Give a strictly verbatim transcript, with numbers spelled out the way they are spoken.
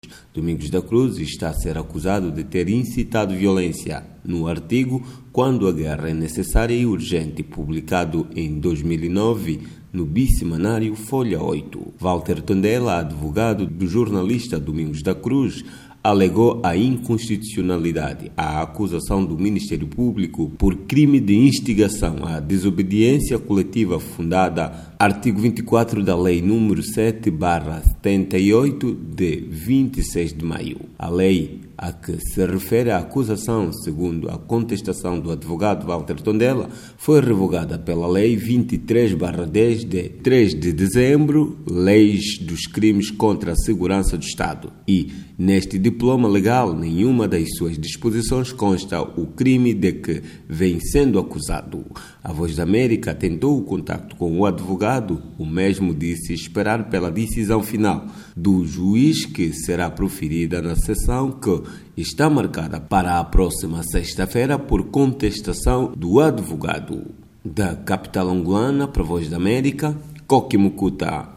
Domingos da Cruz está a ser acusado de ter incitado violência no artigo Quando a Guerra é Necessária e Urgente, publicado em dois mil e nove no bissemanário Folha oito. Walter Tondela, advogado do jornalista Domingos da Cruz, alegou a inconstitucionalidade à acusação do Ministério Público por crime de instigação à desobediência coletiva fundada artigo vinte e quatro da Lei número sete barra setenta e oito de vinte e seis de maio. A lei a que se refere a acusação, segundo a contestação do advogado Walter Tondela, foi revogada pela Lei vinte e três barra dez de três de dezembro, Leis dos Crimes contra a Segurança do Estado. E, neste diploma legal, nenhuma das suas disposições consta o crime de que vem sendo acusado. A Voz da América tentou o contacto com o advogado, o mesmo disse esperar pela decisão final do juiz, que será proferida na sessão que está marcada para a próxima sexta-feira por contestação do advogado. Da capital angolana para a Voz da América, Coqui Mucuta.